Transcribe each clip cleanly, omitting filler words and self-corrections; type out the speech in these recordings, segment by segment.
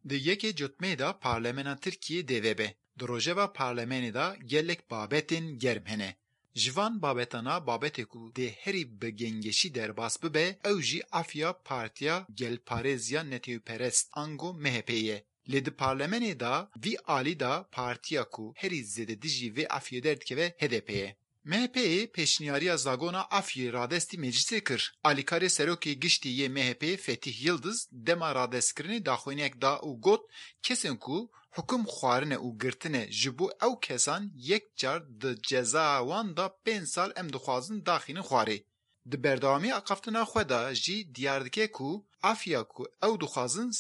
Di yekê cotmeyê da Parlemena Tirkiyê DVB. Di rojeva parlemenê da gelek babetên germ hene. Ji van babetana babetê ku dê herî bi gengeşî derbas bibe, ew jî afiya Partiya Gelparêziya Netewperest ango MHP ye. Lê di parlemenê da vî alî da partiya ku herî zêde dijî vê afiyê derdikeve HDP ye. MHP'ye peşniyariya zagona Afyê radestî meclisê kir. Alîkarê serokê giştî yê MHP Fetih Yıldız dema radestkirinê daxuyaniyek da û got kesên ku hukum xwarine û girtine ji bo ew kesan yek car di ceza wan da 5 sal em dixwazin daxînin xwarê. Di berdewamiya aqaftina xwe da jî diyar dike ku Afya ku ew dixwazin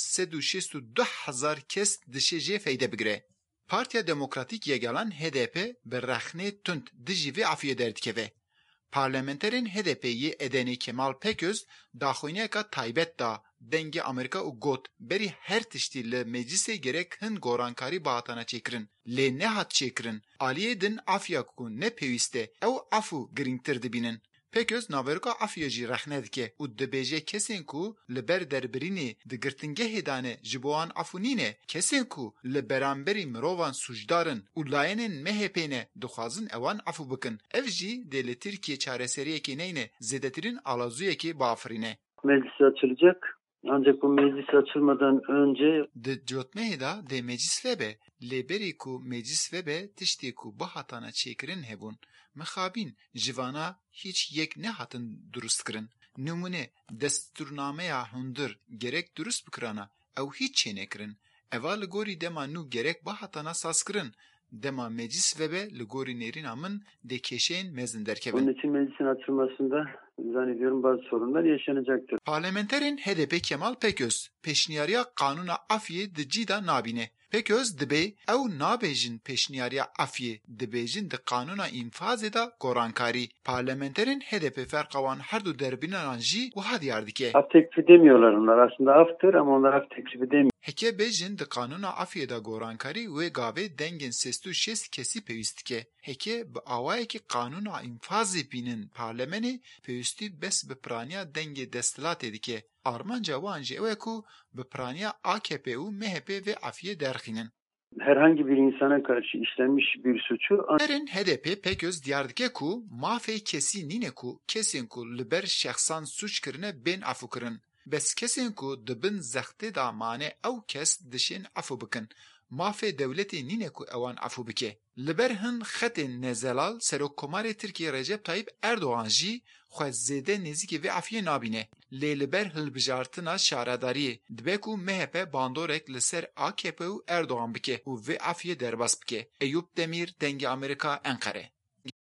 362,000 kes dişê jê feyde bigire. Partiya Demokratîk Yegelan HDP bi rexnê tund dijî vê afiyê derdikeve. Parlamenterên HDP'yê Edenê Kemal Peköz daxuyaniyeka taybet da dengê Amerîka û got berî her tiştî li meclisê gerek hin gorankarî bihatana çêkirin. Lê nehat çêkirin. Aliyê din Afya ku ne pêwîst e ew af û girîngtir dibînin. Peköz naveroka Afya jî rexne dike û dibêje kesên ku li ber derbirînê di girtingehê dane ji bo wan af û nîne, kesên ku li beramberî mirovan sûcdarin û layenên MHP ne dixwazin ewan af û bikin. Ev jî dê li Tirkiye çareseriyekê neyne zêdetirîn alazûyekê biafirîne. Meclis açılacak. Ancak bu meclis açılmadan önce Di cotmeyê da dê meclis vebe, lê berî ku meclis vebe tiştê ku bihatana çêkirin hebûn. Mixabîn ji vana hiç yek nehatin durustkirin. Numune destûrnameya hundir gerek durust bikirana ew hiç çê nekirin. Eva li gorî dema nû gerek bihatana sazkirin. Dema meclis vebe li gorî nêrîna min dê kêşeyên mezin derkevin. onun için meclisin açılmasında zannediyorum bazı sorunlar yaşanacaktır. Parlamenterên HDP Kemal Peköz peşniyariya Kanûna Afyê di cî da nabîne. Peköz dibe ew nabêjin peşniyariya Afyê, dibêjin di Kanûna İnfazê da gorankarî. Parlamenterên HDP ferqawan her du derbînanan jî wiha diyar dike. Af teklifi demiyorlar onlar. Aslında aftır ama onlar af teklifi demiyor. Heke bêjin di Kanûna Afyê da gorankarî wê gavê dengên 66 kesî pêwîst dike. Heke bi awayekî Kanûna İnfazê bînin parlemenê pêwîstî bes bi piraniya dengê destilatê dike. Armanca wan jî ew e ku bi piraniya AKP û MHP vê afiyê derxînin. Herhangi bir insana karşı işlenmiş bir suçu Derên HDP Peköz diyar dike ku mafê kesî nîne ku kesên ku li ber şexsan suç kirine bên afû kirin. Bes kesên ku dibin zextê da mane ew kes dişên afû bikin. Mafê dewletê nîne ku ewan afû bike. Li ber hin xetên Nezelal Serokkomarê Tirkiye Recep Tayyip Erdoğan jî xwe zêde nêzîkê vê afiyê nabîne. Lê li ber hilbijartina şaredariyê dibe ku MHP bandorek li ser AKP û Erdoğan bike û vê afiyê derbas bike. Eyüp Demir, Dengê Amerîka, Enkare.